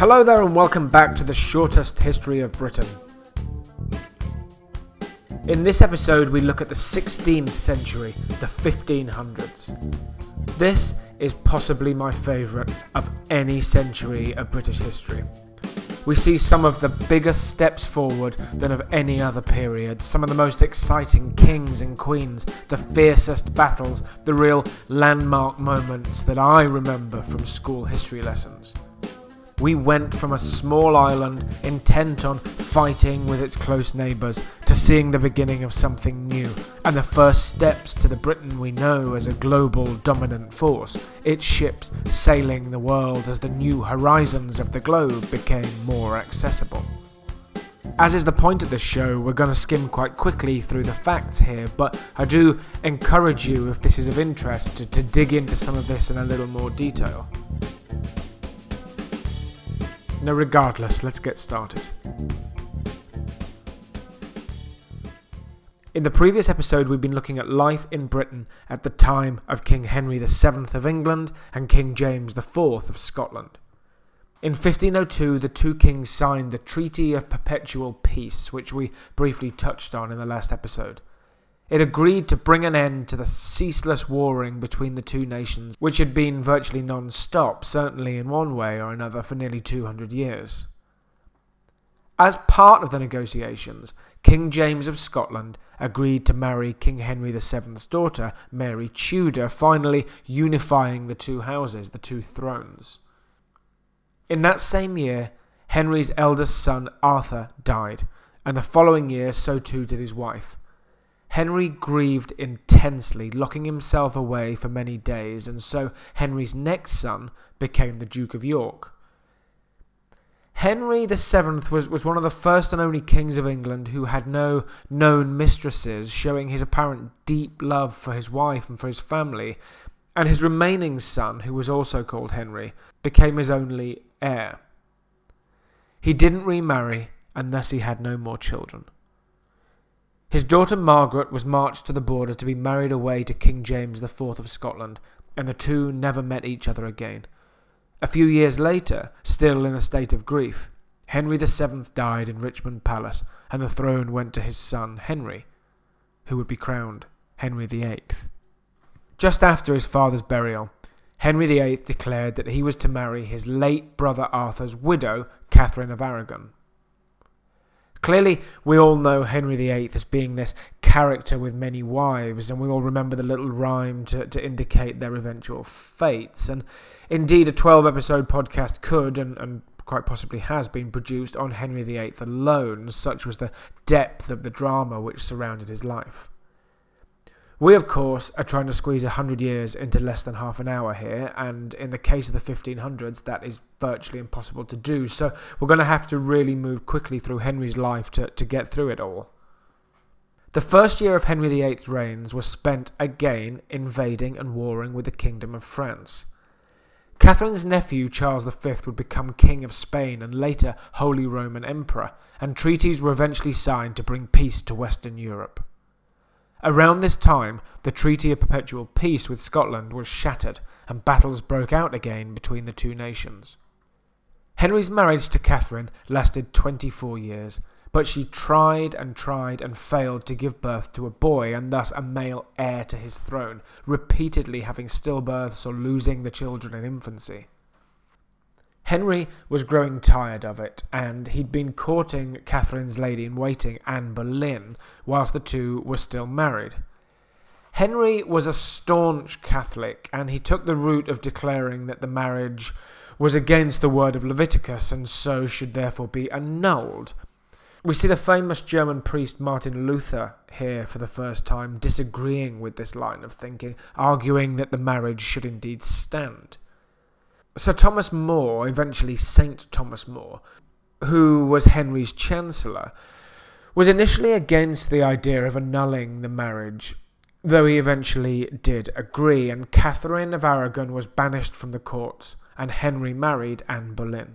Hello there and welcome back to the shortest history of Britain. In this episode we look at the 16th century, the 1500s. This is possibly my favourite of any century of British history. We see some of the biggest steps forward than of any other period, some of the most exciting kings and queens, the fiercest battles, the real landmark moments that I remember from school history lessons. We went from a small island intent on fighting with its close neighbours to seeing the beginning of something new and the first steps to the Britain we know as a global dominant force, its ships sailing the world as the new horizons of the globe became more accessible. As is the point of this show, we're going to skim quite quickly through the facts here, but I do encourage you, if this is of interest, to dig into some of this in a little more detail. Now, regardless, let's get started. In the previous episode, we've been looking at life in Britain at the time of King Henry VII of England and King James IV of Scotland. In 1502, the two kings signed the Treaty of Perpetual Peace, which we briefly touched on in the last episode. It agreed to bring an end to the ceaseless warring between the two nations, which had been virtually non-stop, certainly in one way or another, for nearly 200 years. As part of the negotiations, King James of Scotland agreed to marry King Henry VII's daughter, Mary Tudor, finally unifying the two houses, the two thrones. In that same year, Henry's eldest son Arthur died, and the following year so too did his wife. Henry grieved intensely, locking himself away for many days, and so Henry's next son became the Duke of York. Henry VII was one of the first and only kings of England who had no known mistresses, showing his apparent deep love for his wife and for his family, and his remaining son, who was also called Henry, became his only heir. He didn't remarry, and thus he had no more children. His daughter Margaret was marched to the border to be married away to King James IV of Scotland, and the two never met each other again. A few years later, still in a state of grief, Henry VII died in Richmond Palace, and the throne went to his son Henry, who would be crowned Henry VIII. Just after his father's burial, Henry VIII declared that he was to marry his late brother Arthur's widow, Catherine of Aragon. Clearly, we all know Henry VIII as being this character with many wives, and we all remember the little rhyme to indicate their eventual fates. And indeed, a 12-episode podcast could, and quite possibly has, been produced on Henry VIII alone, such was the depth of the drama which surrounded his life. We, of course, are trying to squeeze 100 years into less than half an hour here, and in the case of the 1500s, that is virtually impossible to do, so we're going to have to really move quickly through Henry's life to get through it all. The first year of Henry VIII's reigns was spent again invading and warring with the Kingdom of France. Catherine's nephew, Charles V, would become King of Spain and later Holy Roman Emperor, and treaties were eventually signed to bring peace to Western Europe. Around this time, the Treaty of Perpetual Peace with Scotland was shattered, and battles broke out again between the two nations. Henry's marriage to Catherine lasted 24 years, but she tried and failed to give birth to a boy, and thus a male heir to his throne, repeatedly having stillbirths or losing the children in infancy. Henry was growing tired of it, and he'd been courting Catherine's lady-in-waiting, Anne Boleyn, whilst the two were still married. Henry was a staunch Catholic, and he took the route of declaring that the marriage was against the word of Leviticus, and so should therefore be annulled. We see the famous German priest Martin Luther here for the first time disagreeing with this line of thinking, arguing that the marriage should indeed stand. Sir Thomas More, eventually Saint Thomas More, who was Henry's chancellor, was initially against the idea of annulling the marriage, though he eventually did agree, and Catherine of Aragon was banished from the courts, and Henry married Anne Boleyn.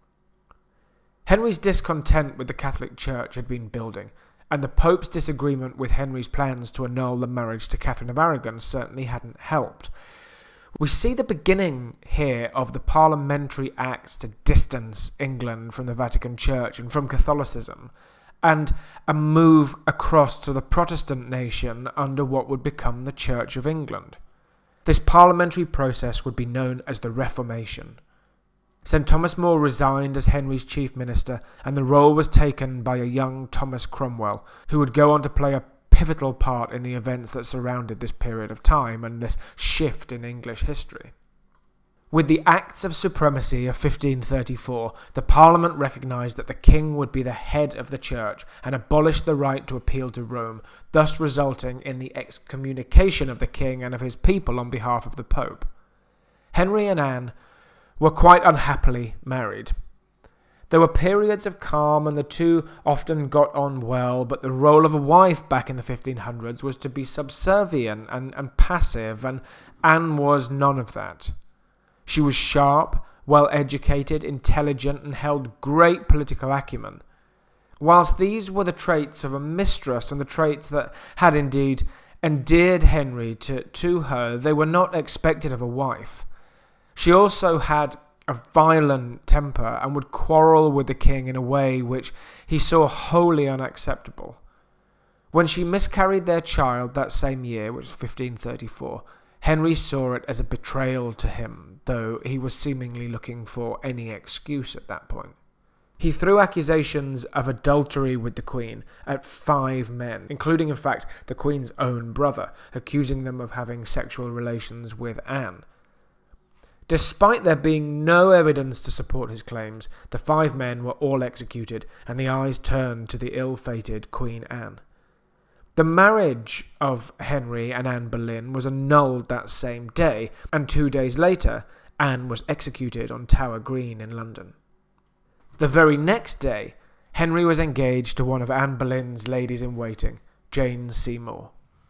Henry's discontent with the Catholic Church had been building, and the Pope's disagreement with Henry's plans to annul the marriage to Catherine of Aragon certainly hadn't helped. We see the beginning here of the parliamentary acts to distance England from the Vatican Church and from Catholicism, and a move across to the Protestant nation under what would become the Church of England. This parliamentary process would be known as the Reformation. St. Thomas More resigned as Henry's chief minister, and the role was taken by a young Thomas Cromwell, who would go on to play a pivotal part in the events that surrounded this period of time and this shift in English history. With the Acts of Supremacy of 1534, the Parliament recognised that the king would be the head of the Church and abolished the right to appeal to Rome, thus resulting in the excommunication of the king and of his people on behalf of the Pope. Henry and Anne were quite unhappily married. There were periods of calm and the two often got on well, but the role of a wife back in the 1500s was to be subservient and passive, and Anne was none of that. She was sharp, well-educated, intelligent, and held great political acumen. Whilst these were the traits of a mistress and the traits that had indeed endeared Henry to her, they were not expected of a wife. She also had a violent temper and would quarrel with the king in a way which he saw wholly unacceptable. When she miscarried their child that same year, which was 1534, Henry saw it as a betrayal to him, though he was seemingly looking for any excuse at that point. He threw accusations of adultery with the Queen at 5 men, including in fact the Queen's own brother, accusing them of having sexual relations with Anne. Despite there being no evidence to support his claims, the 5 men were all executed, and the eyes turned to the ill-fated Queen Anne. The marriage of Henry and Anne Boleyn was annulled that same day, and 2 days later, Anne was executed on Tower Green in London. The very next day, Henry was engaged to one of Anne Boleyn's ladies-in-waiting, Jane Seymour.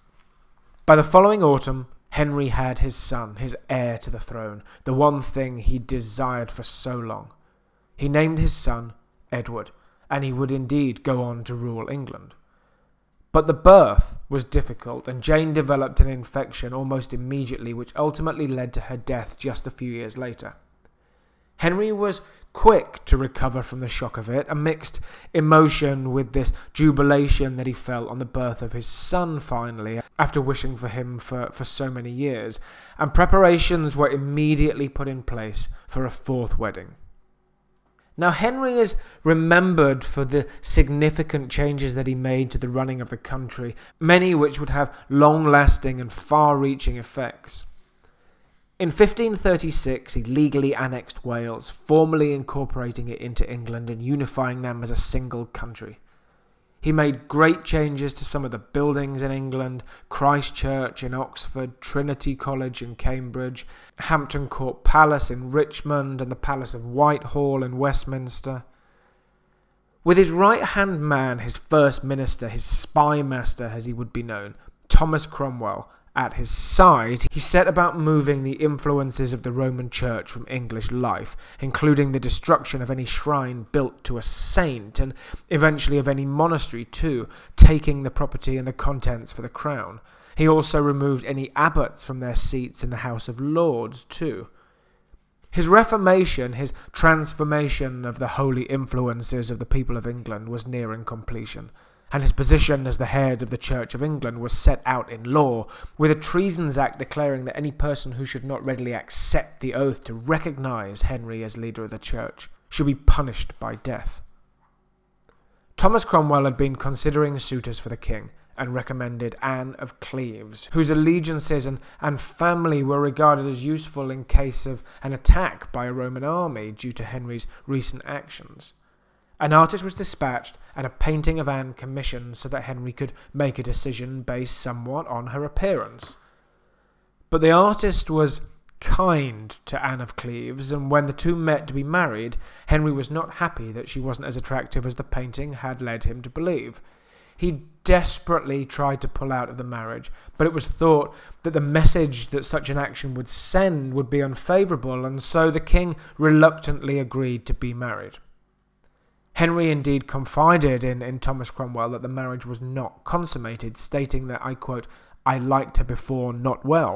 By the following autumn, Henry had his son, his heir to the throne, the one thing he desired for so long. He named his son Edward, and he would indeed go on to rule England. But the birth was difficult, and Jane developed an infection almost immediately, which ultimately led to her death just a few years later. Henry was quick to recover from the shock of it, a mixed emotion with this jubilation that he felt on the birth of his son finally, after wishing for him for so many years, and preparations were immediately put in place for a 4th wedding. Now, Henry is remembered for the significant changes that he made to the running of the country, many which would have long-lasting and far-reaching effects. In 1536, he legally annexed Wales, formally incorporating it into England and unifying them as a single country. He made great changes to some of the buildings in England: Christ Church in Oxford, Trinity College in Cambridge, Hampton Court Palace in Richmond, and the Palace of Whitehall in Westminster. With his right-hand man, his first minister, his spy master as he would be known, Thomas Cromwell, at his side, he set about moving the influences of the Roman Church from English life, including the destruction of any shrine built to a saint, and eventually of any monastery too, taking the property and the contents for the crown. He also removed any abbots from their seats in the House of Lords too. His reformation, his transformation of the holy influences of the people of England was nearing completion, and his position as the head of the Church of England was set out in law, with a Treasons Act declaring that any person who should not readily accept the oath to recognise Henry as leader of the Church should be punished by death. Thomas Cromwell had been considering suitors for the king, and recommended Anne of Cleves, whose allegiances and family were regarded as useful in case of an attack by a Roman army due to Henry's recent actions. An artist was dispatched and a painting of Anne commissioned so that Henry could make a decision based somewhat on her appearance. But the artist was kind to Anne of Cleves, and when the two met to be married, Henry was not happy that she wasn't as attractive as the painting had led him to believe. He desperately tried to pull out of the marriage, but it was thought that the message that such an action would send would be unfavourable, and so the king reluctantly agreed to be married. Henry indeed confided in Thomas Cromwell that the marriage was not consummated, stating that, I quote, "I liked her before not well,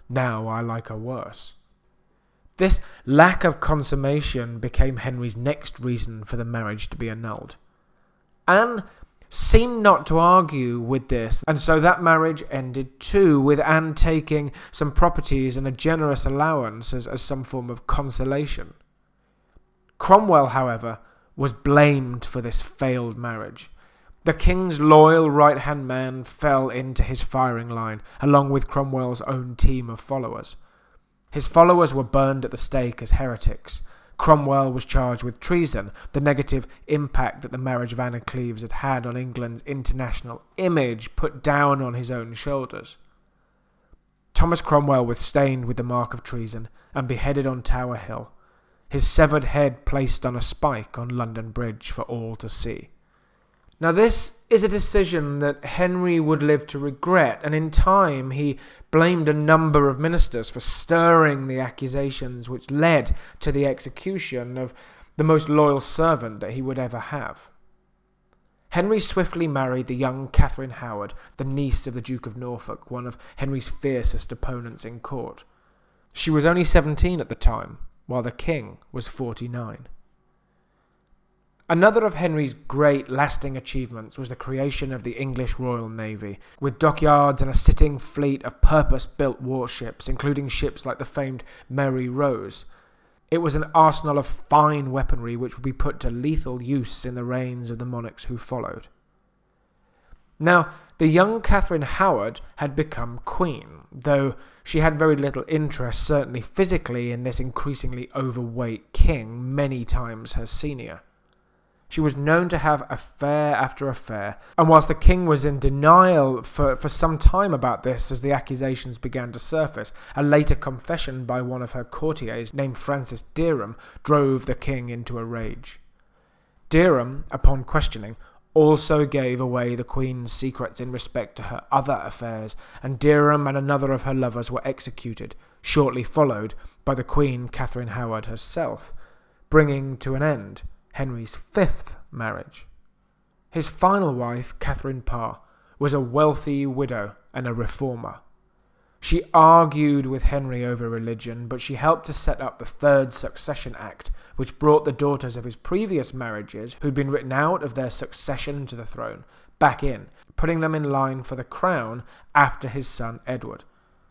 Now I like her worse. This lack of consummation became Henry's next reason for the marriage to be annulled. Anne seemed not to argue with this, and so that marriage ended too, with Anne taking some properties and a generous allowance as some form of consolation. Cromwell, however, was blamed for this failed marriage. The king's loyal right-hand man fell into his firing line, along with Cromwell's own team of followers. His followers were burned at the stake as heretics. Cromwell was charged with treason, the negative impact that the marriage of Anne of Cleves had had on England's international image put down on his own shoulders. Thomas Cromwell was stained with the mark of treason and beheaded on Tower Hill, his severed head placed on a spike on London Bridge for all to see. Now this is a decision that Henry would live to regret, and in time he blamed a number of ministers for stirring the accusations which led to the execution of the most loyal servant that he would ever have. Henry swiftly married the young Catherine Howard, the niece of the Duke of Norfolk, one of Henry's fiercest opponents in court. She was only 17 at the time, while the king was 49. Another of Henry's great lasting achievements was the creation of the English Royal Navy, with dockyards and a sitting fleet of purpose-built warships, including ships like the famed Mary Rose. It was an arsenal of fine weaponry which would be put to lethal use in the reigns of the monarchs who followed. Now, the young Catherine Howard had become queen, though she had very little interest, certainly physically, in this increasingly overweight king, many times her senior. She was known to have affair after affair, and whilst the king was in denial for some time about this as the accusations began to surface, a later confession by one of her courtiers named Francis Derham drove the king into a rage. Derham, upon questioning, also gave away the queen's secrets in respect to her other affairs, and Derham and another of her lovers were executed, shortly followed by the Queen Catherine Howard herself, bringing to an end Henry's fifth marriage. His final wife, Catherine Parr, was a wealthy widow and a reformer. She argued with Henry over religion, but she helped to set up the Third Succession Act, which brought the daughters of his previous marriages, who'd been written out of their succession to the throne, back in, putting them in line for the crown after his son Edward.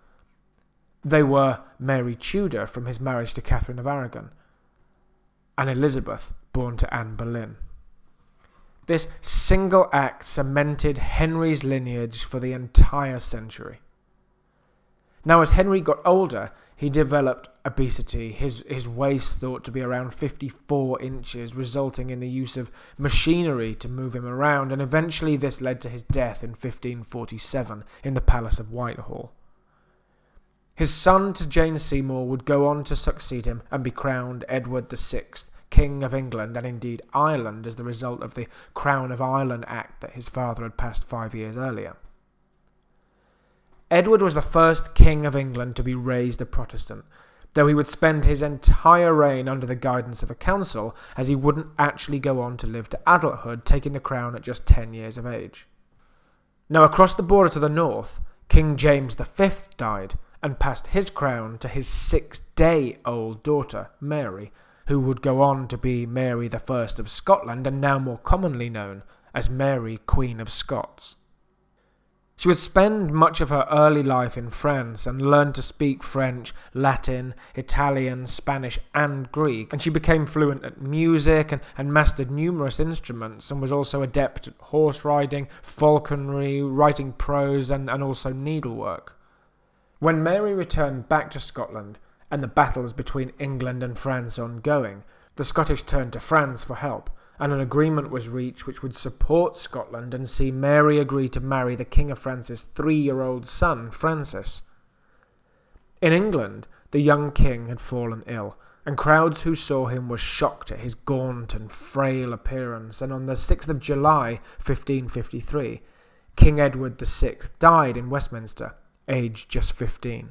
They were Mary Tudor from his marriage to Catherine of Aragon, and Elizabeth, born to Anne Boleyn. This single act cemented Henry's lineage for the entire century. Now, as Henry got older, he developed obesity, his waist thought to be around 54 inches, resulting in the use of machinery to move him around, and eventually this led to his death in 1547 in the Palace of Whitehall. His son to Jane Seymour would go on to succeed him and be crowned Edward VI, King of England and indeed Ireland, as the result of the Crown of Ireland Act that his father had passed 5 years earlier. Edward was the first King of England to be raised a Protestant, though he would spend his entire reign under the guidance of a council, as he wouldn't actually go on to live to adulthood, taking the crown at just 10 years of age. Now, across the border to the north, King James V died and passed his crown to his 6-day-old daughter, Mary, who would go on to be Mary I of Scotland, and now more commonly known as Mary, Queen of Scots. She would spend much of her early life in France and learn to speak French, Latin, Italian, Spanish and Greek, and she became fluent at music and mastered numerous instruments, and was also adept at horse riding, falconry, writing prose and also needlework. When Mary returned back to Scotland, and the battles between England and France ongoing, the Scottish turned to France for help, and an agreement was reached which would support Scotland and see Mary agree to marry the King of France's 3-year-old son, Francis. In England, the young king had fallen ill, and crowds who saw him were shocked at his gaunt and frail appearance, and on the 6th of July, 1553, King Edward VI died in Westminster, aged just 15.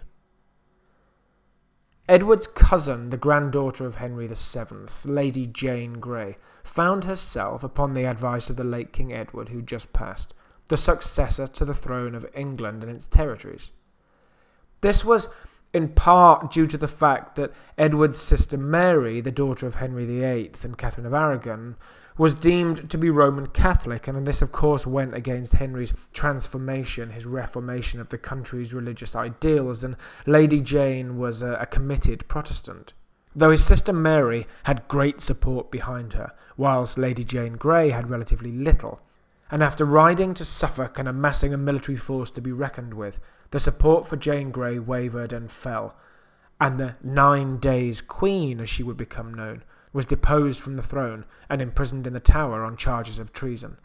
Edward's cousin, the granddaughter of Henry VII, Lady Jane Grey, found herself, upon the advice of the late King Edward, who just passed, the successor to the throne of England and its territories. This was in part due to the fact that Edward's sister Mary, the daughter of Henry VIII and Catherine of Aragon, was deemed to be Roman Catholic, and this of course went against Henry's transformation, his reformation of the country's religious ideals, and Lady Jane was a committed Protestant. Though his sister Mary had great support behind her, whilst Lady Jane Grey had relatively little, and after riding to Suffolk and amassing a military force to be reckoned with, the support for Jane Grey wavered and fell, and the 9 Days Queen, as she would become known, was deposed from the throne and imprisoned in the Tower on charges of treason.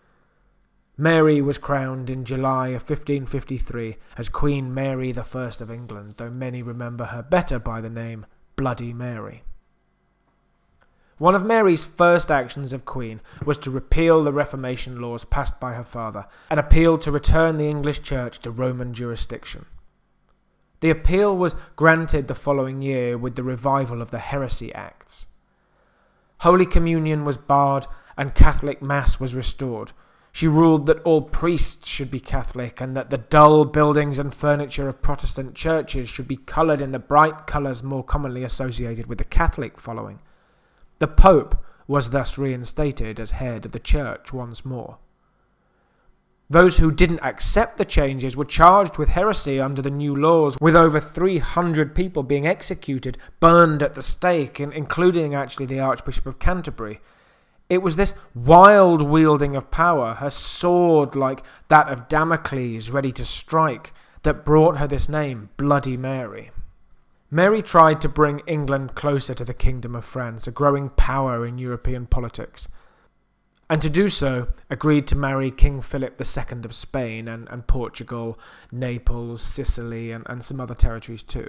Mary was crowned in July of 1553 as Queen Mary I of England, though many remember her better by the name Bloody Mary. One of Mary's first actions of Queen was to repeal the Reformation laws passed by her father and appeal to return the English Church to Roman jurisdiction. The appeal was granted the following year with the revival of the Heresy Acts. Holy Communion was barred and Catholic Mass was restored. She ruled that all priests should be Catholic and that the dull buildings and furniture of Protestant churches should be coloured in the bright colours more commonly associated with the Catholic following. The Pope was thus reinstated as head of the Church once more. Those who didn't accept the changes were charged with heresy under the new laws, with over 300 people being executed, burned at the stake, including actually the Archbishop of Canterbury. It was this wild wielding of power, her sword like that of Damocles ready to strike, that brought her this name, Bloody Mary. Mary tried to bring England closer to the Kingdom of France, a growing power in European politics, and to do so agreed to marry King Philip II of Spain and Portugal, Naples, Sicily, and some other territories too.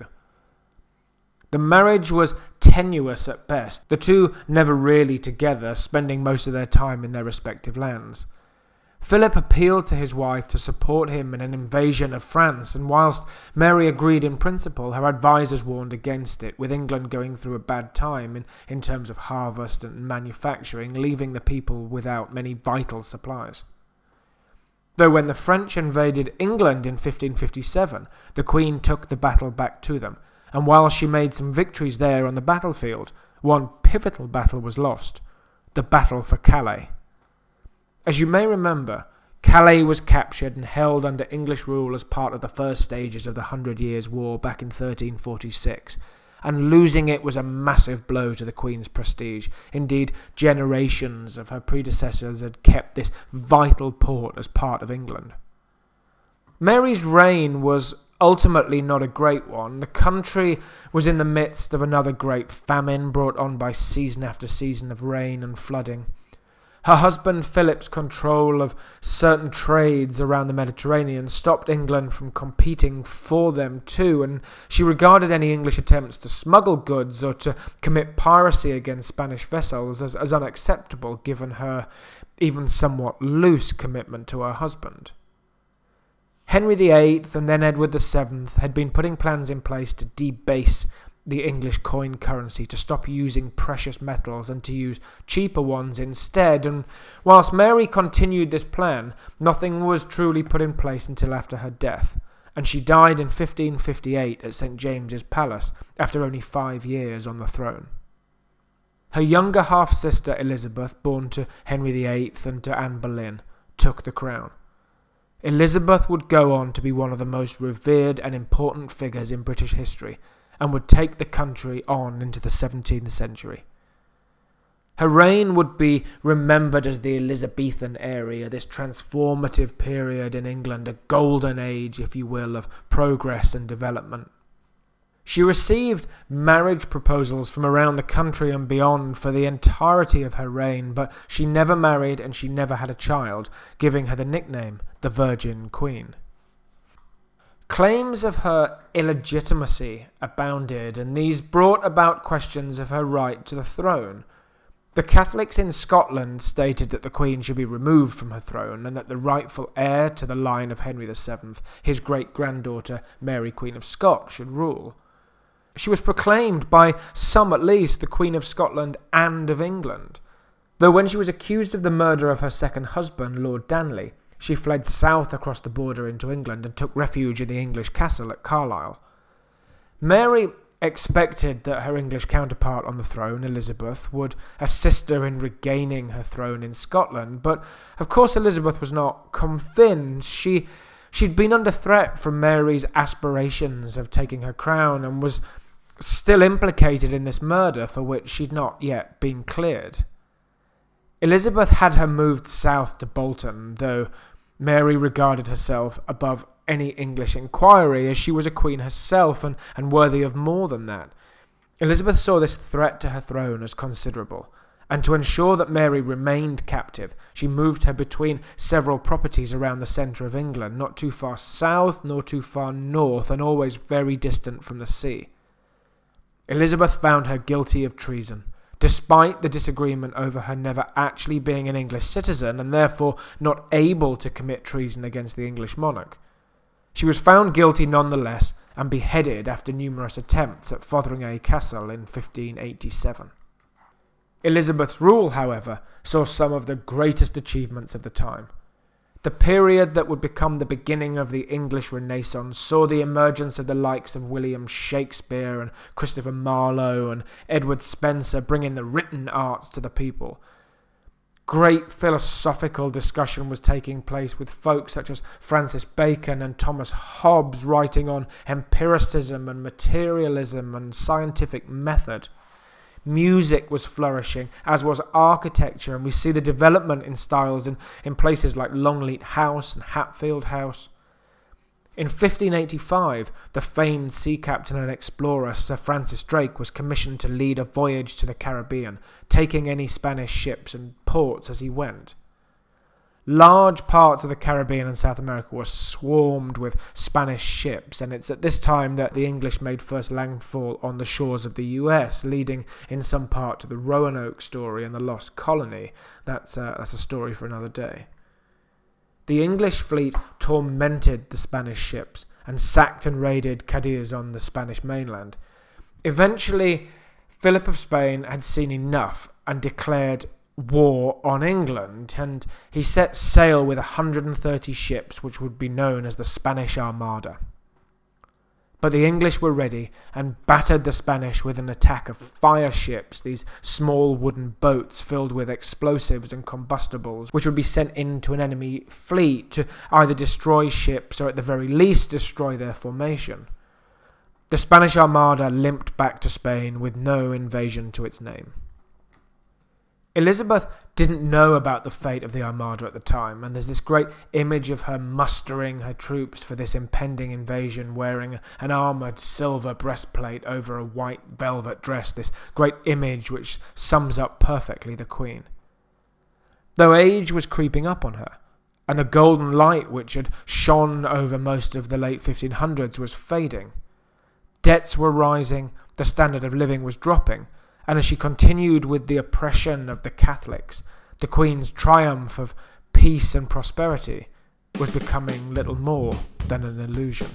The marriage was tenuous at best, the two never really together, spending most of their time in their respective lands. Philip appealed to his wife to support him in an invasion of France, and whilst Mary agreed in principle, her advisers warned against it, with England going through a bad time in terms of harvest and manufacturing, leaving the people without many vital supplies. Though when the French invaded England in 1557, the Queen took the battle back to them, and while she made some victories there on the battlefield, one pivotal battle was lost, the Battle for Calais. As you may remember, Calais was captured and held under English rule as part of the first stages of the 100 Years' War back in 1346, and losing it was a massive blow to the Queen's prestige. Indeed, generations of her predecessors had kept this vital port as part of England. Mary's reign was ultimately not a great one. The country was in the midst of another great famine brought on by season after season of rain and flooding. Her husband Philip's control of certain trades around the Mediterranean stopped England from competing for them too, and she regarded any English attempts to smuggle goods or to commit piracy against Spanish vessels as unacceptable, given her even somewhat loose commitment to her husband. Henry VIII and then Edward VII had been putting plans in place to debase the English coin currency, to stop using precious metals and to use cheaper ones instead, and whilst Mary continued this plan, nothing was truly put in place until after her death, and she died in 1558 at St. James's Palace after only 5 years on the throne. Her younger half-sister Elizabeth, born to Henry VIII and to Anne Boleyn, took the crown. Elizabeth would go on to be one of the most revered and important figures in British history, and would take the country on into the 17th century. Her reign would be remembered as the Elizabethan era, this transformative period in England, a golden age, if you will, of progress and development. She received marriage proposals from around the country and beyond for the entirety of her reign, but she never married and she never had a child, giving her the nickname the Virgin Queen. Claims of her illegitimacy abounded, and these brought about questions of her right to the throne. The Catholics in Scotland stated that the Queen should be removed from her throne, and that the rightful heir to the line of Henry VII, his great-granddaughter Mary Queen of Scots, should rule. She was proclaimed, by some at least, the Queen of Scotland and of England, though when she was accused of the murder of her second husband, Lord Danley, she fled south across the border into England and took refuge in the English castle at Carlisle. Mary expected that her English counterpart on the throne, Elizabeth, would assist her in regaining her throne in Scotland, but of course Elizabeth was not convinced. She'd been under threat from Mary's aspirations of taking her crown and was still implicated in this murder for which she'd not yet been cleared. Elizabeth had her moved south to Bolton, though Mary regarded herself above any English inquiry, as she was a queen herself and worthy of more than that. Elizabeth saw this threat to her throne as considerable, and to ensure that Mary remained captive, she moved her between several properties around the centre of England, not too far south nor too far north, and always very distant from the sea. Elizabeth found her guilty of treason, despite the disagreement over her never actually being an English citizen and therefore not able to commit treason against the English monarch. She was found guilty nonetheless and beheaded after numerous attempts at Fotheringhay Castle in 1587. Elizabeth's rule, however, saw some of the greatest achievements of the time. The period that would become the beginning of the English Renaissance saw the emergence of the likes of William Shakespeare and Christopher Marlowe and Edward Spenser, bringing the written arts to the people. Great philosophical discussion was taking place, with folks such as Francis Bacon and Thomas Hobbes writing on empiricism and materialism and scientific method. Music was flourishing, as was architecture, and we see the development in styles in places like Longleat House and Hatfield House. In 1585, the famed sea captain and explorer Sir Francis Drake was commissioned to lead a voyage to the Caribbean, taking any Spanish ships and ports as he went. Large parts of the Caribbean and South America were swarmed with Spanish ships, and it's at this time that the English made first landfall on the shores of the US, leading in some part to the Roanoke story and the Lost Colony. That's a story for another day. The English fleet tormented the Spanish ships and sacked and raided Cadiz on the Spanish mainland. Eventually, Philip of Spain had seen enough and declared war on England, and he set sail with 130 ships, which would be known as the Spanish Armada. But the English were ready and battered the Spanish with an attack of fire ships, these small wooden boats filled with explosives and combustibles, which would be sent into an enemy fleet to either destroy ships or at the very least destroy their formation. The Spanish Armada limped back to Spain with no invasion to its name. Elizabeth didn't know about the fate of the Armada at the time, and there's this great image of her mustering her troops for this impending invasion, wearing an armoured silver breastplate over a white velvet dress, this great image which sums up perfectly the Queen. Though age was creeping up on her, and the golden light which had shone over most of the late 1500s was fading, debts were rising, the standard of living was dropping, and as she continued with the oppression of the Catholics, the Queen's triumph of peace and prosperity was becoming little more than an illusion.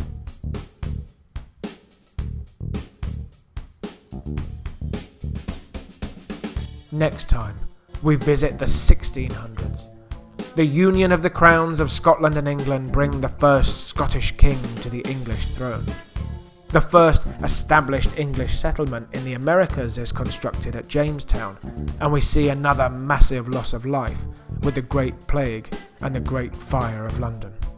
Next time, we visit the 1600s. The union of the crowns of Scotland and England bring the first Scottish king to the English throne. The first established English settlement in the Americas is constructed at Jamestown, and we see another massive loss of life with the Great Plague and the Great Fire of London.